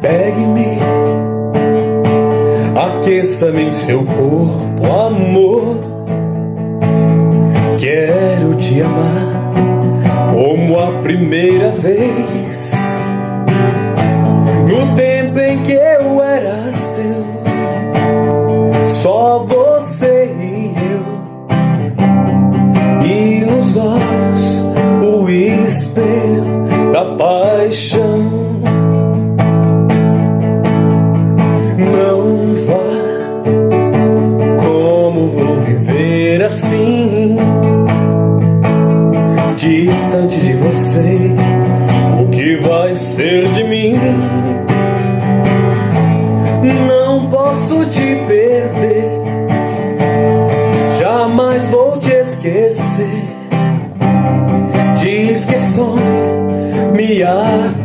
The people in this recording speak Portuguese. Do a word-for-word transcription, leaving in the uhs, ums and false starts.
Pegue-me, aqueça-me em seu corpo, amor. Quero te amar como a primeira vez, no tempo em que eu era seu, só você e eu, e nos olhos o espelho da paixão. Não vá, como vou viver assim, distante de você, o que vai ser de mim? Não posso te perder, jamais vou te esquecer. Diz que sonho me atrapalha,